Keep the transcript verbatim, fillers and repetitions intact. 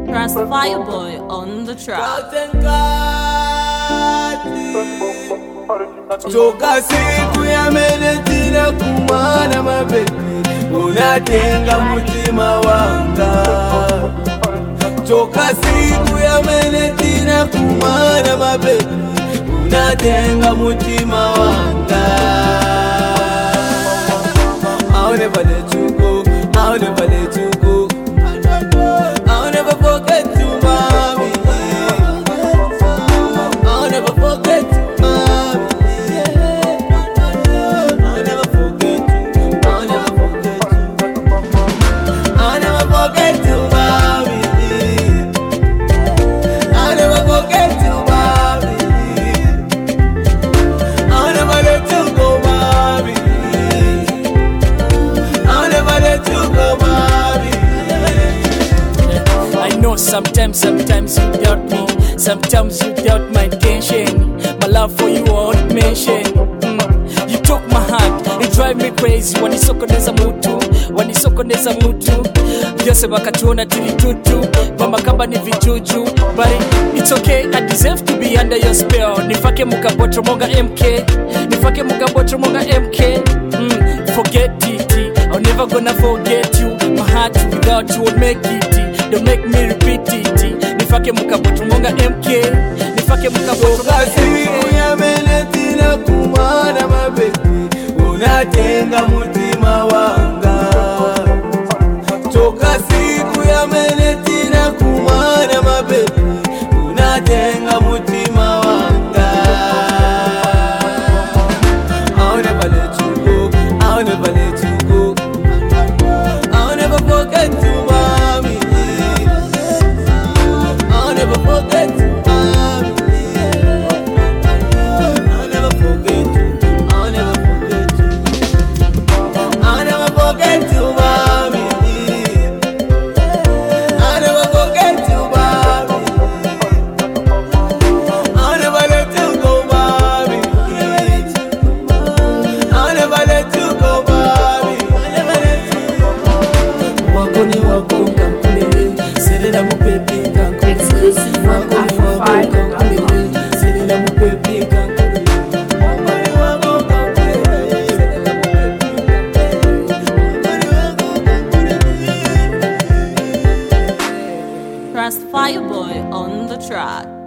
Rastafire boy on the track. Toka siku ya menetina kumana mabebi, unatenga mutima wanga. Toka siku ya menetina kumana mabebi, unatenga mutima wanga. I'll never let you go, I'll never let you go, I'll never forget you, mommy. I'll never forget you, mommy. I'll never forget you, I'll never forget you, I'll never forget you, mommy. I'll never forget you, mommy. I'll never let you go, mommy. I'll never let you go, mommy. I know sometimes, sometimes you doubt me, sometimes you doubt my intention. My love for you I won't mention. Mm. You took my heart, it drive me crazy. Wanisokoneza mutu, wanisokoneza mutu. Yose wakatuona tulitutu, mama kamba ni vijuju. But it's okay, I deserve to be under your spell. Nifake mukabotro monga M K, nifake mukabotro monga M K. Mm. Forget it, I'm never gonna forget you. My heart without you won't make it. Don't make me repeat it. Nifake mukabotro monga M K, nifake mukabotro Toka monga M siku K. ya menetina kumana mabebi, unatenga mutima wanga. Toka siku ya menetina kumana mabebi, unatenga mutima wanga. I'll never let you go, I'll never let you go, I'll never forget you, mommy. I'll never forget you, mommy. I'll never forget you, I'll never forget you, I'll never forget you, mommy. I'll never forget you, mommy. I'll never let you go, mommy. I'll never let you go, mommy. I'll never let you go. Wako ni wako kankule, serena mupepi kankule. Exclusive from Afro Kankule, serena mupepi kankule. Wako ni wako kankule, serena mupepi kankule. Rastafire boy on the track.